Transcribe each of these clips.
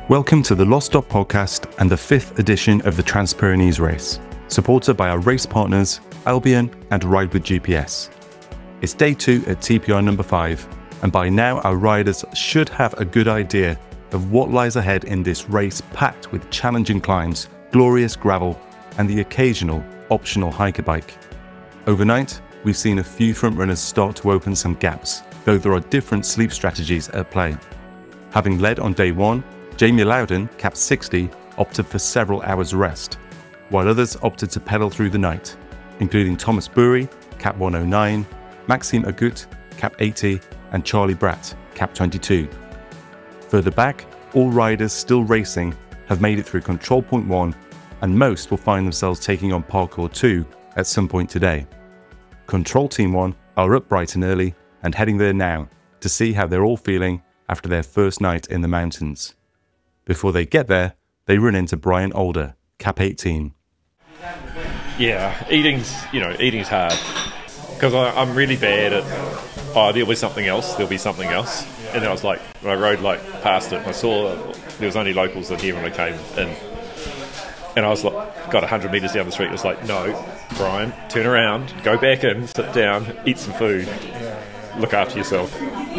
Welcome to the Lost Stop podcast and the 5th edition of the Transpyrenees race, supported by our race partners, Albion and Ride with GPS. It's day 2 at TPR number 5, and by now our riders should have a good idea of what lies ahead in this race packed with challenging climbs, glorious gravel, and the occasional optional hiker bike. Overnight, we've seen a few frontrunners start to open some gaps, though there are different sleep strategies at play. Having led on day 1, Jamie Loudon, cap 60, opted for several hours rest, while others opted to pedal through the night, including Thomas Bury, cap 109, Maxime Agut, cap 80, and Charlie Bratt, cap 22. Further back, all riders still racing have made it through Control Point 1, and most will find themselves taking on Parcours 2 at some point today. Control Team 1 are up bright and early and heading there now to see how they're all feeling after their first night in the mountains. Before they get there, they run into Brian Older, cap 18. Yeah, eating's hard because I'm really bad at, there'll be something else. And then I was like, when I rode past it, and I saw there was only locals in here when I came in. And I was like, got 100 metres down the street. I was like, no, Brian, turn around, go back in, sit down, eat some food, look after yourself.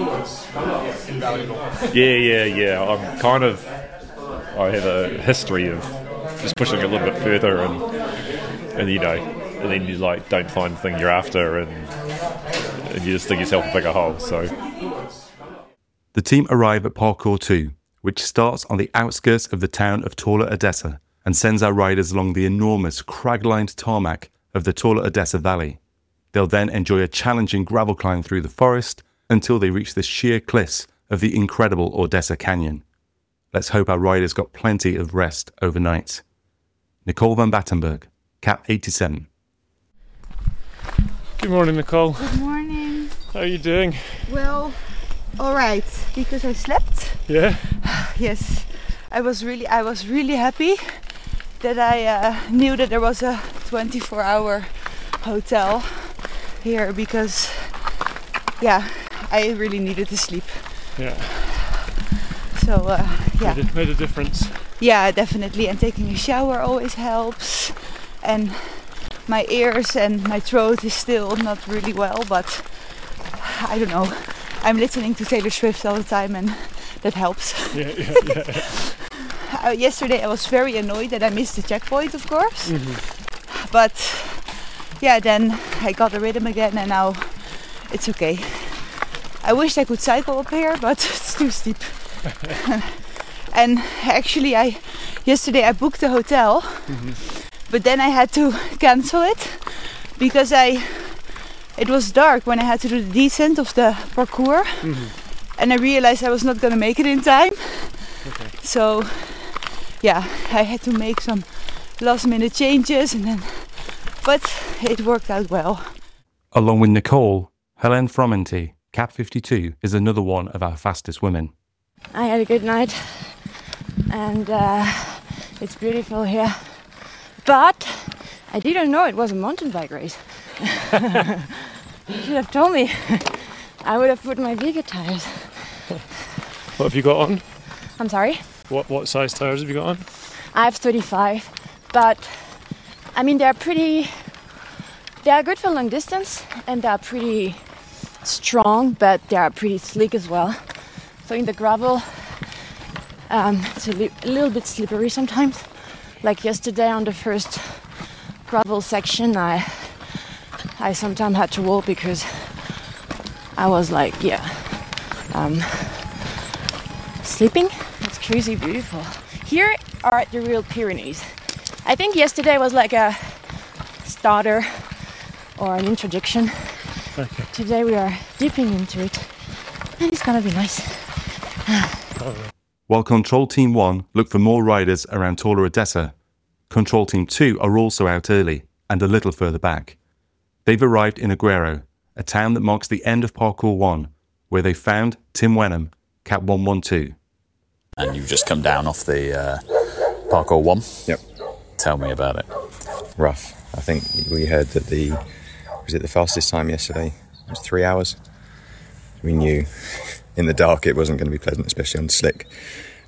Yeah. I have a history of just pushing a little bit further and then you don't find the thing you're after and you just dig yourself a bigger hole. So the team arrive at Parcours 2, which starts on the outskirts of the town of Torla Odessa and sends our riders along the enormous crag-lined tarmac of the Torla Odessa Valley. They'll then enjoy a challenging gravel climb through the forest until they reach the sheer cliffs of the incredible Odessa Canyon. Let's hope our riders got plenty of rest overnight. Nicole van Battenberg, cap 87. Good morning, Nicole. Good morning. How are you doing? Well, all right, because I slept. Yeah? Yes. I was really happy that I knew that there was a 24-hour hotel here because, I really needed to sleep. Yeah. So, Made a difference. Yeah, definitely. And taking a shower always helps. And my ears and my throat is still not really well, but I don't know. I'm listening to Taylor Swift all the time and that helps. Yeah. Yesterday I was very annoyed that I missed the checkpoint, of course. Mm-hmm. But then I got the rhythm again and now it's okay. I wish I could cycle up here, but it's too steep. And actually yesterday I booked a hotel, but then I had to cancel it because it was dark when I had to do the descent of the parcours, and I realized I was not going to make it in time. Okay. So I had to make some last minute changes but it worked out well. Along with Nicole, Helene Fromenty, cap 52, is another one of our fastest women. I had a good night and it's beautiful here, but I didn't know it was a mountain bike race. You should have told me. I would have put my bigger tires. What have you got on? I'm sorry? What size tires have you got on? I have 35, but I mean they are good for long distance and they are pretty strong, but they are pretty slick as well. So in the gravel, it's a little bit slippery sometimes. Like yesterday on the first gravel section, I sometimes had to walk because I was sleeping. It's crazy beautiful. Here are the real Pyrenees. I think yesterday was like a starter or an introduction. Okay. Today we are dipping into it and it's gonna be nice. While Control Team 1 look for more riders around Torla Odessa, Control Team 2 are also out early and a little further back. They've arrived in Agüero, a town that marks the end of Parcours 1, where they found Tim Wenham, cap 112. And you've just come down off the Parcours 1? Yep. Tell me about it. Rough. I think we heard that the fastest time yesterday? It was 3 hours. We knew in the dark it wasn't going to be pleasant, especially on slick.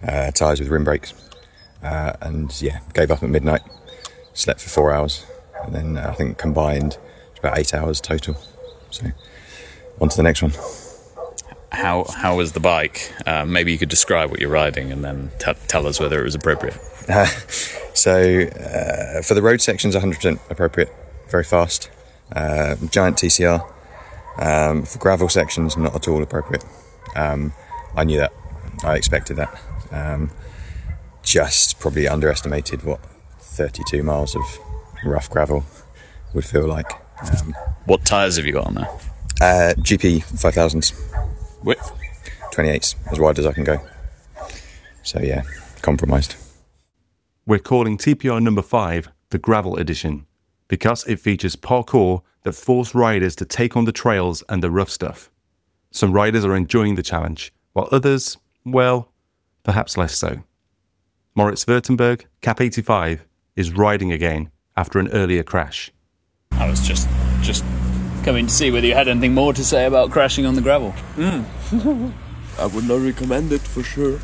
tyres with rim brakes, and yeah, gave up at midnight. Slept for 4 hours, and then I think combined it's about 8 hours total. So on to the next one. How was the bike? Maybe you could describe what you're riding and then tell us whether it was appropriate. So for the road sections, 100% appropriate, very fast. Giant TCR. For gravel sections, not at all appropriate. I knew that. I expected that. Just probably underestimated what 32 miles of rough gravel would feel like. What tyres have you got on there? GP 5000s. Width? 28s, as wide as I can go. So yeah, compromised. We're calling TPR number 5 the Gravel Edition because it features parkour that force riders to take on the trails and the rough stuff. Some riders are enjoying the challenge, while others, well, perhaps less so. Moritz Württemberg, Cap 85, is riding again after an earlier crash. I was just coming to see whether you had anything more to say about crashing on the gravel. I would not recommend it for sure.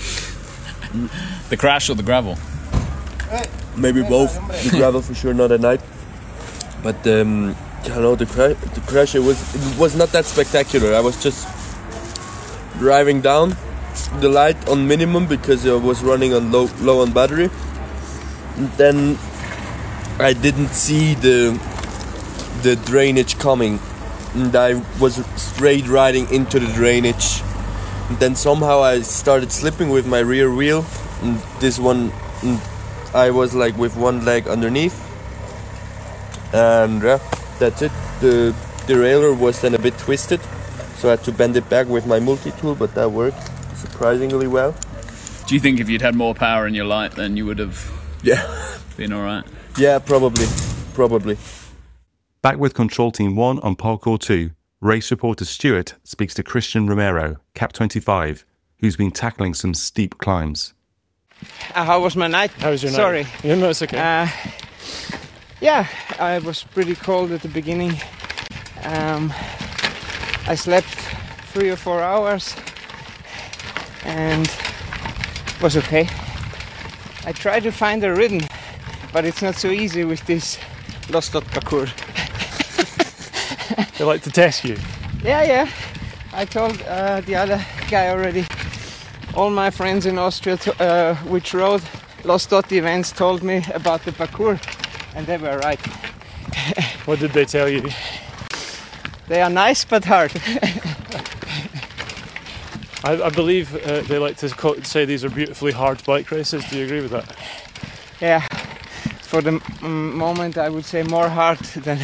The crash or the gravel? Maybe both. The gravel for sure, not at night. But the crash it was not that spectacular. I was just driving down the light on minimum because I was running on low on battery. And then I didn't see the drainage coming, and I was straight riding into the drainage. And then somehow I started slipping with my rear wheel, and this one, and I was like with one leg underneath, and yeah, that's it. The derailleur was then a bit twisted, so I had to bend it back with my multi-tool, but that worked surprisingly well. Do you think if you'd had more power in your light, then you would have been alright? Yeah, probably. Back with Control Team 1 on Parkour 2, race reporter Stuart speaks to Christian Romero, Cap 25, who's been tackling some steep climbs. How was my night? How was your night? Sorry. Yeah, no, it's okay. Yeah, I was pretty cold at the beginning. I slept 3 or 4 hours and was okay. I tried to find a rhythm, but it's not so easy with this Lost Dot parkour. They like to test you. Yeah. I told the other guy already. All my friends in Austria which rode Lost Dot events told me about the parkour, and they were right. What did they tell you? They are nice but hard. I believe they like to say these are beautifully hard bike races. Do you agree with that? Yeah, for the moment I would say more hard than...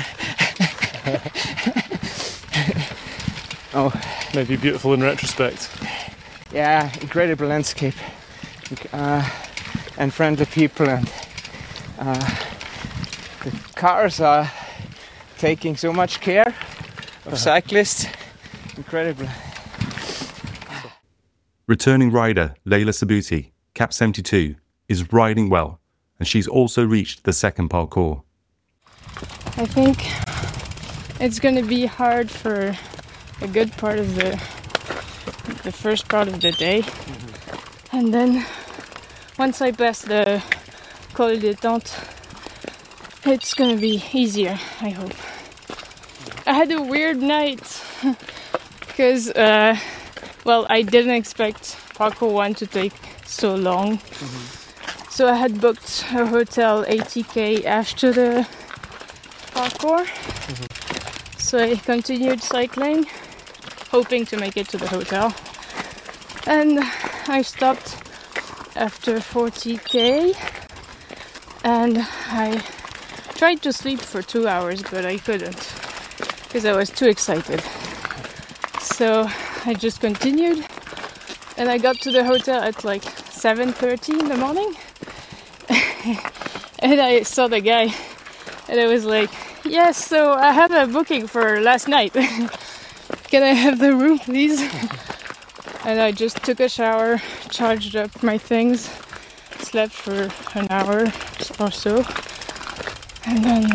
Maybe beautiful in retrospect. Yeah, incredible landscape and friendly people, and the cars are taking so much care of cyclists. Incredible. Returning rider Layla Sabuti, Cap 72, is riding well, and she's also reached the second parkour. I think it's going to be hard for a good part of the first part of the day, and then once I pass the Col de Tente, it's going to be easier, I hope. I had a weird night because I didn't expect Parkour 1 to take so long. So I had booked a hotel 80k after the parkour. So I continued cycling, hoping to make it to the hotel. And I stopped after 40k, and I tried to sleep for 2 hours, but I couldn't because I was too excited. So I just continued, and I got to the hotel at like 7:30 in the morning. And I saw the guy, and I was like, yes, so I have a booking for last night. Can I have the room, please? And I just took a shower, charged up my things, slept for an hour or so, and then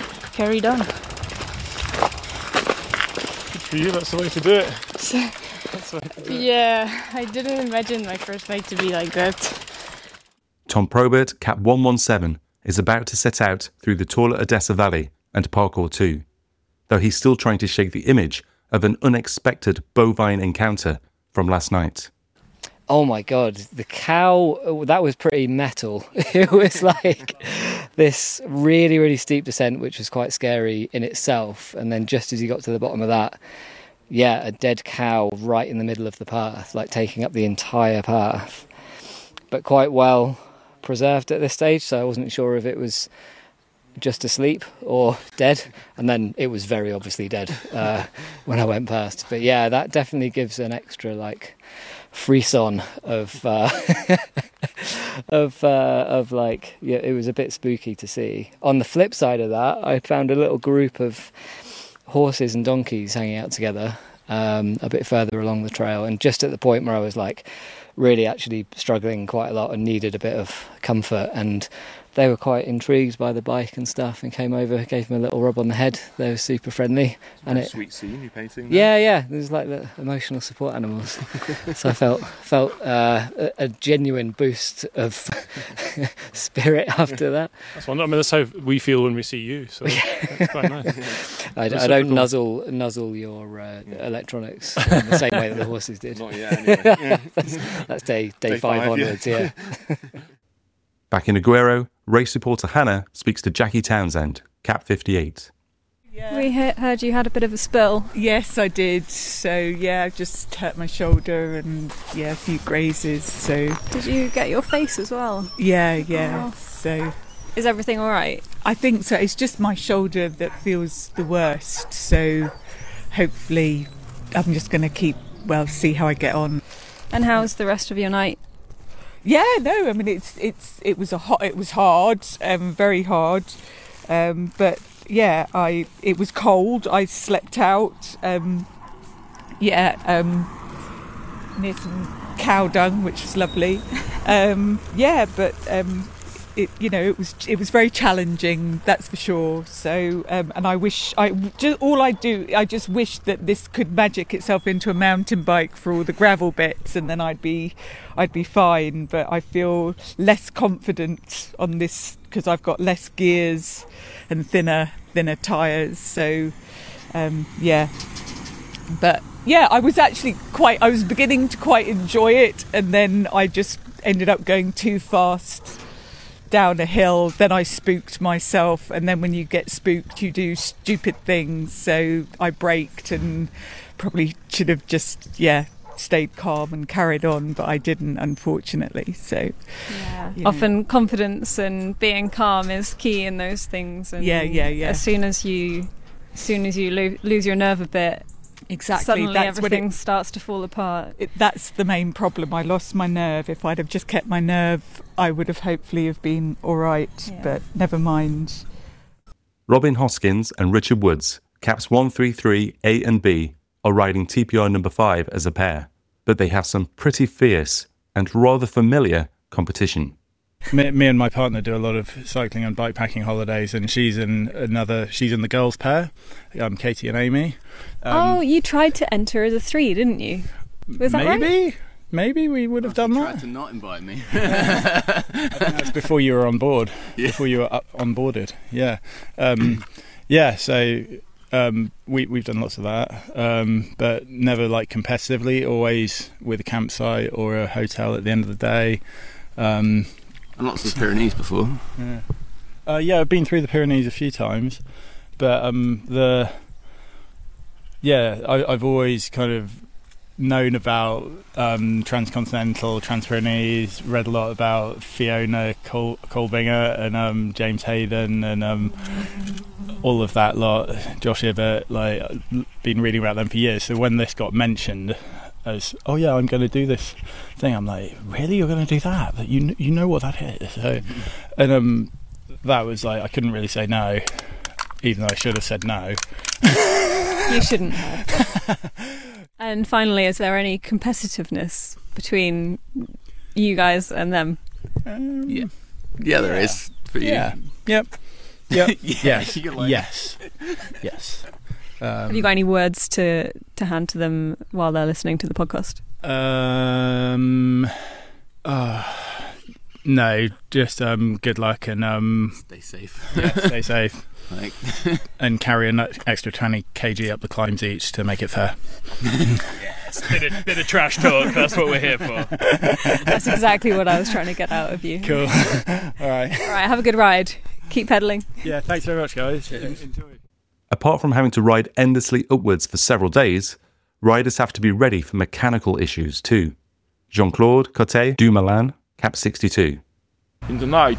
carried on. Good for you, that's the way to do it. Yeah, I didn't imagine my first night to be like that. Tom Probert, Cap 117, is about to set out through the taller Odessa Valley and Parkour 2, though he's still trying to shake the image of an unexpected bovine encounter from last night. Oh my God, the cow, that was pretty metal. It was like this really, really steep descent, which was quite scary in itself. And then just as you got to the bottom of that, yeah, a dead cow right in the middle of the path, like taking up the entire path. But quite well preserved at this stage, so I wasn't sure if it was just asleep or dead. And then it was very obviously dead when I went past. But yeah, that definitely gives an extra like frisson of like, yeah, it was a bit spooky to see. On the flip side of that, I found a little group of horses and donkeys hanging out together a bit further along the trail, and just at the point where I was like really actually struggling quite a lot and needed a bit of comfort, and they were quite intrigued by the bike and stuff and came over, gave them a little rub on the head. They were super friendly. And it, sweet scene you're painting there. Yeah, there's like the emotional support animals. So I felt a genuine boost of spirit after that. That's wonderful. I mean, that's how we feel when we see you, so that's quite nice. I don't nuzzle your electronics in the same way that the horses did. Not yet, anyway. Yeah. That's day 5 onwards, yeah. Back in Aguero, race reporter Hannah speaks to Jackie Townsend, Cap 58. Yeah. We heard you had a bit of a spill. Yes, I did. So, yeah, I've just hurt my shoulder and, a few grazes. So, did you get your face as well? Yeah. Oh. So, is everything all right? I think so. It's just my shoulder that feels the worst. So, hopefully, I'm just going to see how I get on. And how's the rest of your night? Yeah, no, I mean it was hard, very hard, but yeah, it was cold. I slept out, near some cow dung, which was lovely. It was very challenging, that's for sure. So, and I just wish that this could magic itself into a mountain bike for all the gravel bits, and then I'd be fine. But I feel less confident on this because I've got less gears and thinner tyres. So, But yeah, I was beginning to quite enjoy it, and then I just ended up going too fast down a hill. Then I spooked myself, and then when you get spooked you do stupid things, so I braked and probably should have just stayed calm and carried on, but I didn't, unfortunately. So often confidence and being calm is key in those things, and as soon as you lose your nerve a bit, exactly, suddenly that's everything starts to fall apart. That's the main problem. I lost my nerve. If I'd have just kept my nerve, I would have hopefully have been all right, but never mind. Robin Hoskins and Richard Woods, Caps 133 A and B, are riding TPR number 5 as a pair, but they have some pretty fierce and rather familiar competition. Me and my partner do a lot of cycling and bikepacking holidays, and she's in the girls pair, Katie and Amy. You tried to enter the 3, didn't you? Was that right? Maybe we would have done that. Tried to not invite me. I think that's before you were on board. Yeah. Before you were onboarded. Yeah. So we've done lots of that, but never like competitively. Always with a campsite or a hotel at the end of the day. And lots of the Pyrenees before. Yeah. I've been through the Pyrenees a few times, but I've always kind of known about Transcontinental, Transpyrenees, read a lot about Fiona Kolbinger and James Hayden and all of that lot, Josh Ibbott, been reading about them for years. So when this got mentioned as, I'm going to do this thing, I'm like, really, you're going to do that? You know what that is? So, and that was I couldn't really say no, even though I should have said no. You shouldn't have. And finally, is there any competitiveness between you guys and them? Yeah, there is for you. Yeah. Yep. Yes. Yes. Have you got any words to hand to them while they're listening to the podcast? No, just good luck and stay safe. Yeah, stay safe. And carry an extra 20 kg up the climbs each to make it fair. Yes, bit of trash talk. That's what we're here for. That's exactly what I was trying to get out of you. Cool. All right. Have a good ride. Keep pedaling. Yeah, thanks very much, guys. Enjoy. Apart from having to ride endlessly upwards for several days, riders have to be ready for mechanical issues too. Jean-Claude Cotet Dumoulin, Cap 62. In the night,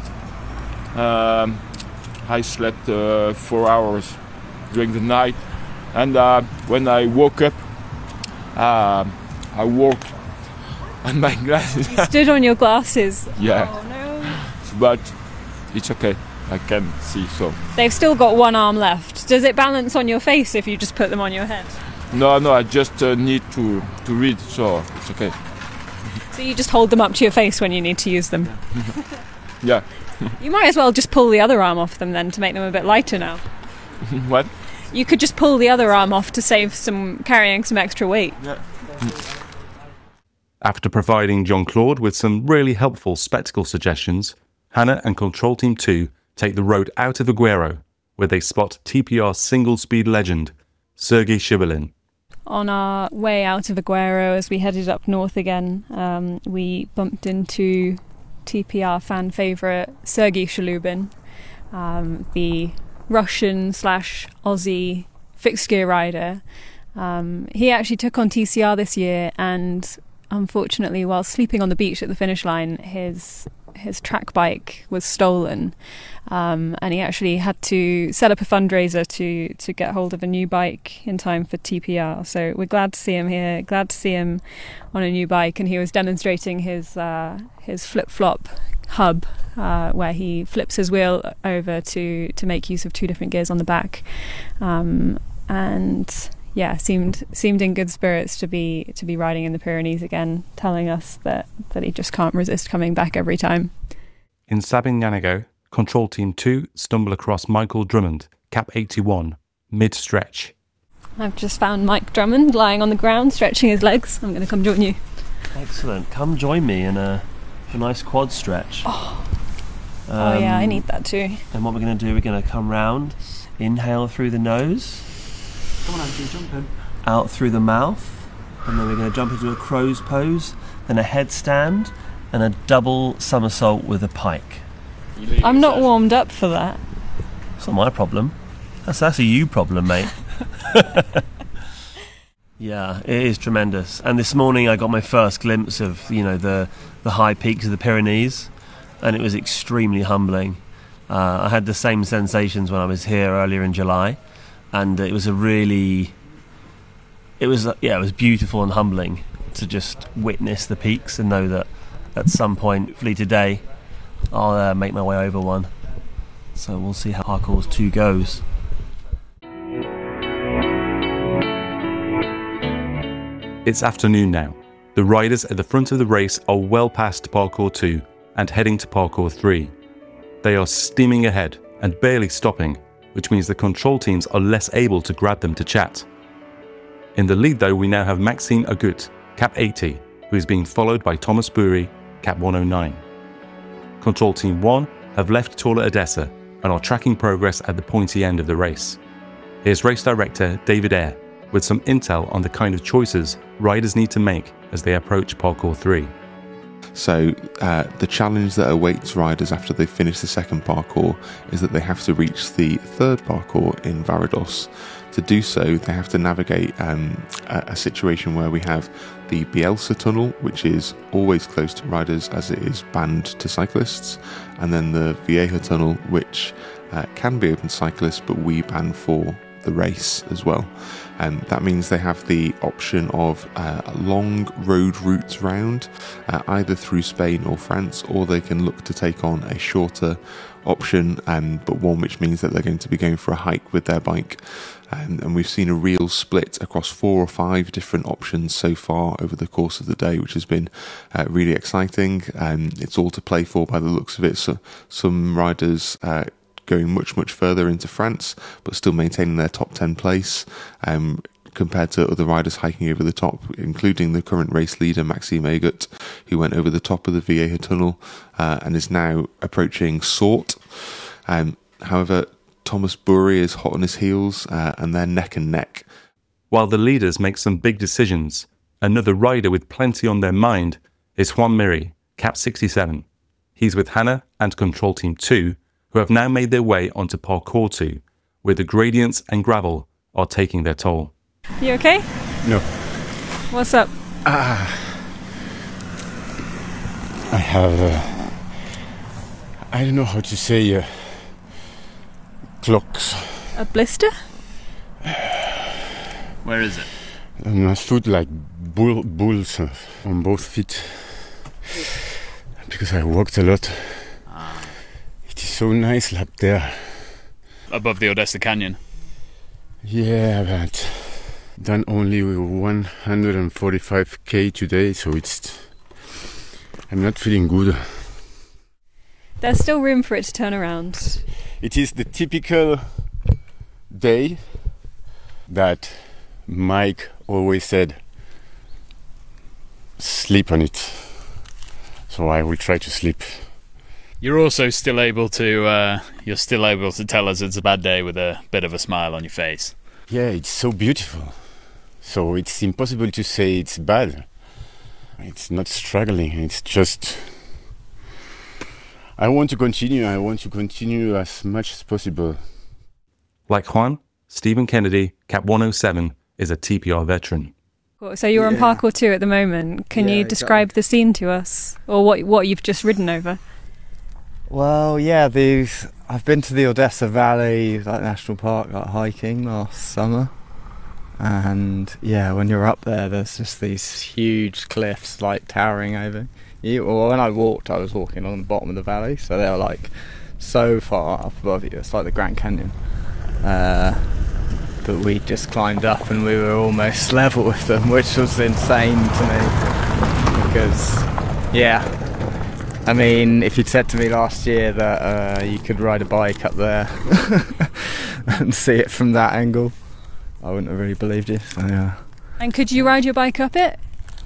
I slept 4 hours during the night, and when I woke up, I walked on my glasses. You stood on your glasses. Yeah. Oh no. But it's okay. I can see so. They've still got one arm left. Does it balance on your face if you just put them on your head? No, I just need to read, so it's okay. So you just hold them up to your face when you need to use them? Yeah. You might as well just pull the other arm off them then to make them a bit lighter now. What? You could just pull the other arm off to save carrying some extra weight. Yeah. After providing Jean-Claude with some really helpful spectacle suggestions, Hannah and Control Team 2 take the road out of Aguero, where they spot TPR single-speed legend, Sergei Shibulin. On our way out of Aguero, as we headed up north again, we bumped into TPR fan favourite Sergei Shilubin, the Russian/Aussie fixed gear rider. He actually took on TCR this year, and unfortunately, while sleeping on the beach at the finish line, his track bike was stolen, and he actually had to set up a fundraiser to get hold of a new bike in time for TPR. So we're glad to see him here, glad to see him on a new bike, and he was demonstrating his flip-flop hub, where he flips his wheel over to make use of two different gears on the back, and yeah, seemed in good spirits to be riding in the Pyrenees again, telling us that he just can't resist coming back every time. In Sabin-Yanago, Control Team 2 stumble across Michael Drummond, Cap 81, mid-stretch. I've just found Mike Drummond lying on the ground, stretching his legs. I'm going to come join you. Excellent. Come join me in a nice quad stretch. Oh yeah, I need that too. And what we're going to do, we're going to come round, inhale through the nose. Come on, Andrew, jump in. Out through the mouth, and then we're going to jump into a crow's pose, then a headstand, and a double somersault with a pike. I'm not warmed up for that. It's not my problem. That's a you problem, mate. Yeah, it is tremendous. And this morning I got my first glimpse of, the high peaks of the Pyrenees, and it was extremely humbling. I had the same sensations when I was here earlier in July. And it was it was beautiful and humbling to just witness the peaks and know that at some point, hopefully today, I'll make my way over one. So we'll see how Parcours 2 goes. It's afternoon now. The riders at the front of the race are well past Parcours 2 and heading to Parcours 3. They are steaming ahead and barely stopping, which means the control teams are less able to grab them to chat. In the lead though, we now have Maxime Agut, Cap 80, who is being followed by Thomas Boury, Cap 109. Control Team 1 have left Tour Edessa and are tracking progress at the pointy end of the race. Here's race director David Eyre with some intel on the kind of choices riders need to make as they approach Parcours 3. So the challenge that awaits riders after they finish the second parcours is that they have to reach the third parcours in Varados. To do so, they have to navigate a situation where we have the Bielsa tunnel, which is always closed to riders as it is banned to cyclists, and then the Vieja tunnel, which can be open to cyclists, but we ban for the race as well. That means they have the option of long road routes round, either through Spain or France, or they can look to take on a shorter option, but one which means that they're going to be going for a hike with their bike. And we've seen a real split across 4 or 5 different options so far over the course of the day, which has been really exciting. It's all to play for by the looks of it. So some riders going much, much further into France, but still maintaining their top 10 place compared to other riders hiking over the top, including the current race leader, Maxime Agut, who went over the top of the Vieja Tunnel and is now approaching Sort. However, Thomas Burri is hot on his heels and they're neck and neck. While the leaders make some big decisions, another rider with plenty on their mind is Juan Miri, Cap 67. He's with Hannah and Control Team 2, who have now made their way onto Parcours 2, where the gradients and gravel are taking their toll. You okay? No. What's up? I have, I don't know how to say, clocks. A blister? Where is it? On my foot, like bulls on both feet. Because I walked a lot. It is so nice up there. Above the Odessa Canyon? Yeah, but done only 145k today, so I'm not feeling good. There's still room for it to turn around. It is the typical day that Mike always said, sleep on it. So I will try to sleep. You're also still able to tell us it's a bad day with a bit of a smile on your face. Yeah, it's so beautiful. So it's impossible to say it's bad. It's not struggling, it's just... I want to continue as much as possible. Like Juan, Stephen Kennedy, Cap 107, is a TPR veteran. So you're on Parcours 2 at the moment. Can you describe the scene to us? Or what you've just ridden over? Well, yeah, I've been to the Odessa Valley National Park hiking last summer. And yeah, when you're up there, there's just these huge cliffs towering over you. Well, when I was walking along the bottom of the valley, so they were so far up above you. It's like the Grand Canyon. But we just climbed up and we were almost level with them, which was insane to me. Because, yeah, I mean, if you'd said to me last year that you could ride a bike up there and see it from that angle, I wouldn't have really believed you. So, yeah. And could you ride your bike up it?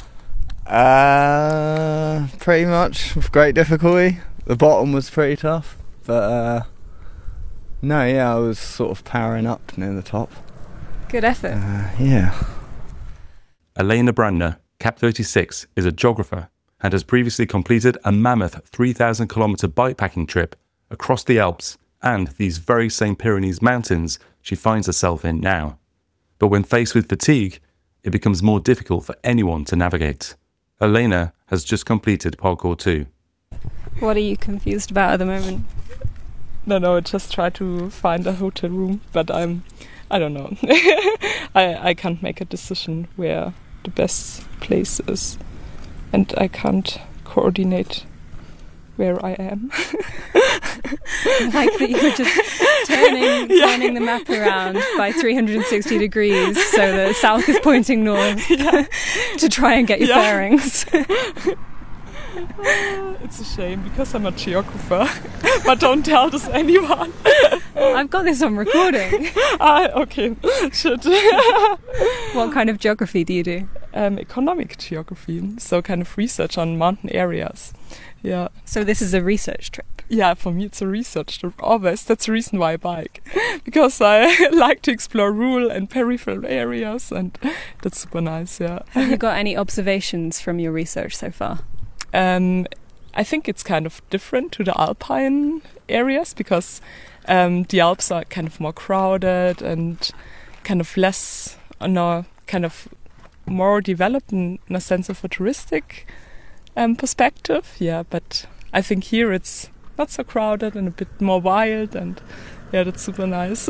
Pretty much, with great difficulty. The bottom was pretty tough, but no, yeah, I was sort of powering up near the top. Good effort. Yeah. Elena Brandner, Cap 36, is a geographer and has previously completed a mammoth 3,000 kilometre bikepacking trip across the Alps and these very same Pyrenees mountains she finds herself in now. But when faced with fatigue, it becomes more difficult for anyone to navigate. Elena has just completed Parcours 2. What are you confused about at the moment? No, I just try to find a hotel room, but I don't know. I can't make a decision where the best place is, and I can't coordinate where I am. I like that you were just turning the map around by 360 degrees so the south is pointing north to try and get your bearings. It's a shame because I'm a geographer, but don't tell this anyone. I've got this on recording. Okay, shit. What kind of geography do you do? Economic geography, so kind of research on mountain areas. Yeah. So this is a research trip? Yeah, for me it's a research trip, always. That's the reason why I bike. Because I like to explore rural and peripheral areas, and that's super nice, yeah. Have you got any observations from your research so far? I think it's kind of different to the alpine areas because the Alps are kind of more crowded and kind of less, kind of more developed in a sense of a touristic perspective. Yeah, but I think here it's not so crowded and a bit more wild, and yeah, that's super nice.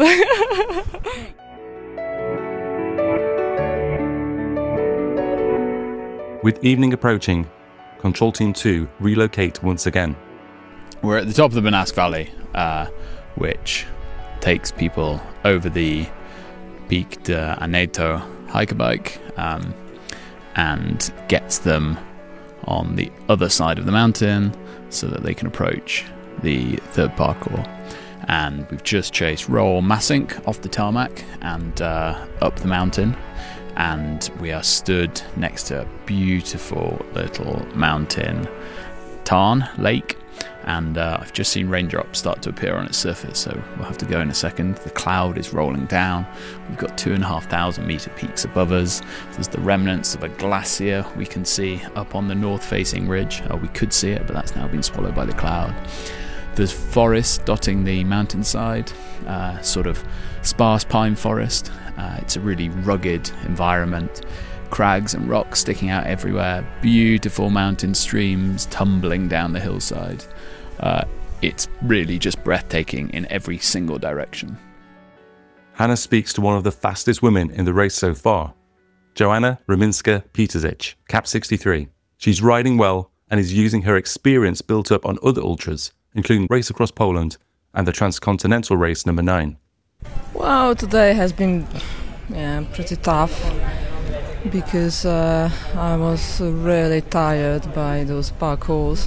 With evening approaching, Control Team 2 relocate once again. We're at the top of the Benasque Valley, which takes people over the Pic de Aneto hiker bike and gets them on the other side of the mountain so that they can approach the third parcours. and we've just chased Roel Massink off the tarmac and up the mountain, and we are stood next to a beautiful little mountain tarn lake, and I've just seen raindrops start to appear on its surface, so we'll have to go in a second. The cloud is rolling down. We've got 2,500 metre peaks above us. There's the remnants of a glacier we can see up on the north facing ridge. We could see it, but that's now been swallowed by the cloud. There's forest dotting the mountainside, sort of sparse pine forest. It's a really rugged environment. Crags and rocks sticking out everywhere, beautiful mountain streams tumbling down the hillside. It's really just breathtaking in every single direction. Hannah speaks to one of the fastest women in the race so far, Joanna Ruminska-Petersic, Cap 63. She's riding well and is using her experience built up on other ultras, including Race Across Poland and the Transcontinental Race number 9. Well, today has been pretty tough, because I was really tired by those parkours.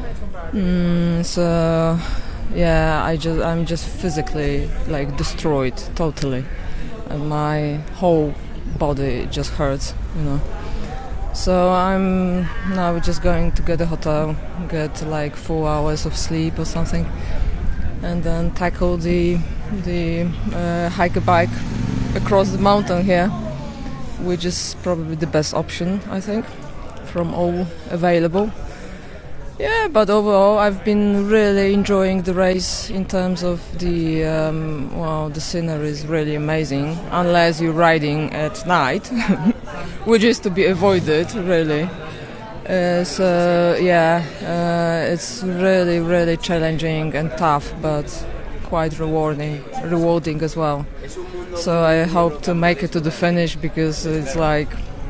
So yeah, I'm just physically like destroyed totally, and my whole body just hurts, you know. So I'm now just going to get a hotel, get like 4 hours of sleep or something, and then tackle the hiker bike across the mountain here, which is probably the best option, I think, from all available. Yeah, but overall I've been really enjoying the race in terms of the scenery is really amazing, unless you're riding at night, which is to be avoided, really. It's really, really challenging and tough, but quite rewarding as well. So I hope to make it to the finish, because it's like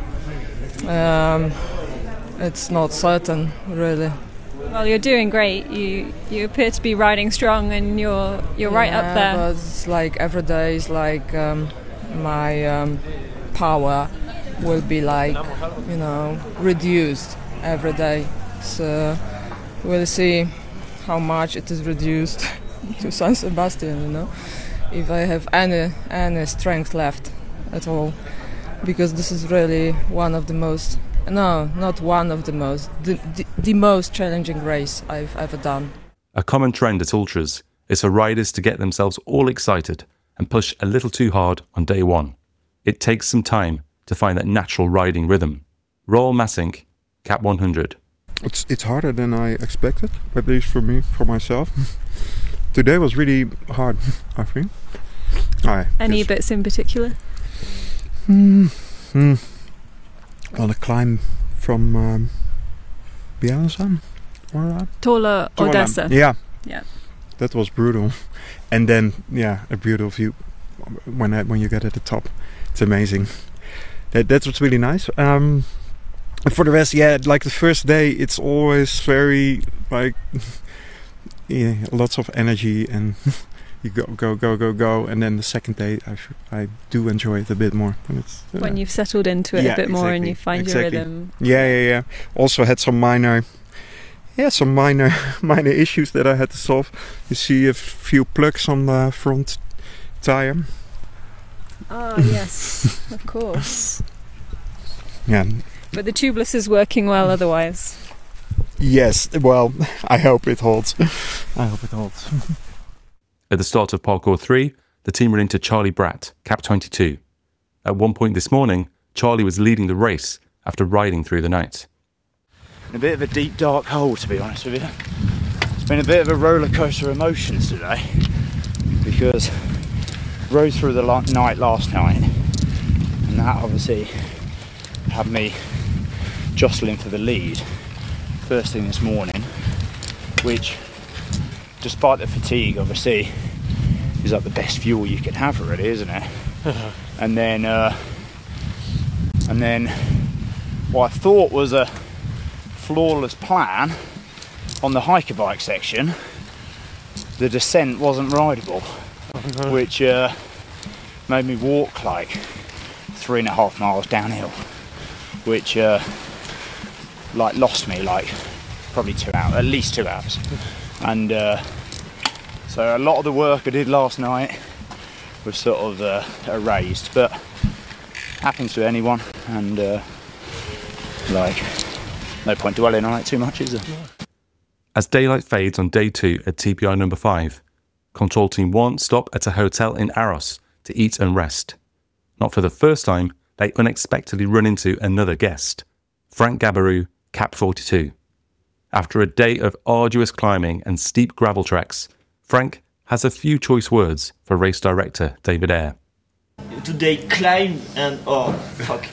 it's not certain, really. Well, you're doing great. You appear to be riding strong, and you're right up there. But it's like every day is like my power will be like, you know, reduced every day. So we'll see how much it is reduced to San Sebastian, you know, if I have any strength left at all, because this is really one of the most, no, not one of the most, the most challenging race I've ever done. A common trend at ultras is for riders to get themselves all excited and push a little too hard on day one. It takes some time to find that natural riding rhythm. Roel Massink, Cap 100. It's harder than I expected, at least for me, for myself. Today was really hard, I think. Any bits in particular? Well, the climb from Białystok? Tola Odessa. Yeah. Yeah. That was brutal. And then, a brutal view when you get at the top. It's amazing. That's what's really nice. And for the rest, like the first day, it's always very, like, lots of energy, and you go. And then the second day, I do enjoy it a bit more. When you've settled into it a bit more, and you find your rhythm. Yeah. Also had some minor issues that I had to solve. You see a few plugs on the front tire. Ah, yes, of course. Yeah. But the tubeless is working well otherwise. Yes, well, I hope it holds. At the start of Parkour 3, the team ran into Charlie Bratt, Cap 22. At one point this morning, Charlie was leading the race after riding through the night. A bit of a deep, dark hole, to be honest with you. It's been a bit of a roller coaster of emotions today, because I rode through the night last night, and that obviously had me jostling for the lead first thing this morning, which, despite the fatigue, obviously is like the best fuel you can have, really, isn't it? and then what I thought was a flawless plan on the hiker bike section, the descent wasn't rideable, which made me walk like 3.5 miles downhill, which lost me like probably 2 hours, at least 2 hours. And So a lot of the work I did last night was sort of erased, but happens to anyone, and no point dwelling on it too much, is there? As daylight fades on day 2 at TPI number 5, Control Team 1 stop at a hotel in Aros to eat and rest. Not for the first time, they unexpectedly run into another guest, Frank Gabarou, Cap 42. After a day of arduous climbing and steep gravel tracks, Frank has a few choice words for race director David Eyre. Today climb and oh fuck.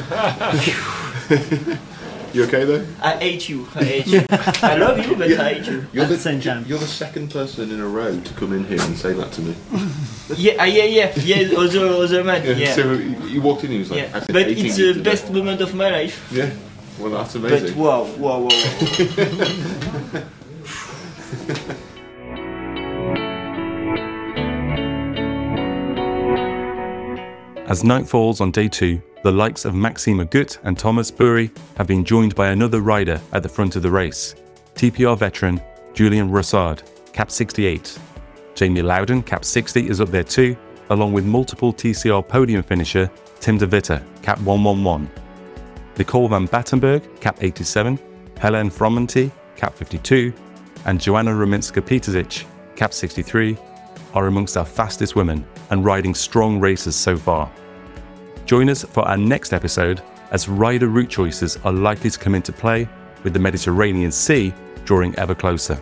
You okay though? I hate you. I love you, but I hate you. You're the second person in a row to come in here and say that to me. Yeah. Other man. Yeah. So you walked in and he was like, yeah. But it's the best moment of my life. Yeah. Well, that's amazing. But wow. As night falls on day 2, the likes of Maxime Agut and Thomas Bury have been joined by another rider at the front of the race, TPR veteran Julien Rossard, Cap 68. Jamie Loudon, Cap 60, is up there too, along with multiple TCR podium finisher Tim de Witte, Cap 111. Nicole van Battenberg, Cap 87, Helen Fromenty, Cap 52, and Joanna Rominska-Petersic, Cap 63, are amongst our fastest women and riding strong races so far. Join us for our next episode as rider route choices are likely to come into play, with the Mediterranean Sea drawing ever closer.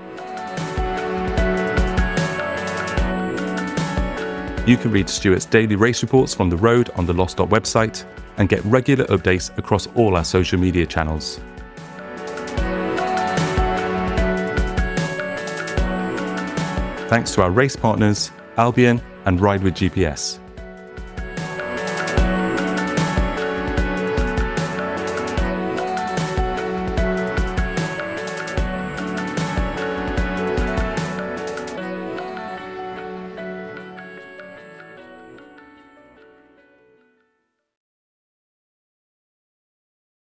You can read Stuart's daily race reports from the road on the Lost Dot website and get regular updates across all our social media channels. Thanks to our race partners, Albion and Ride with GPS.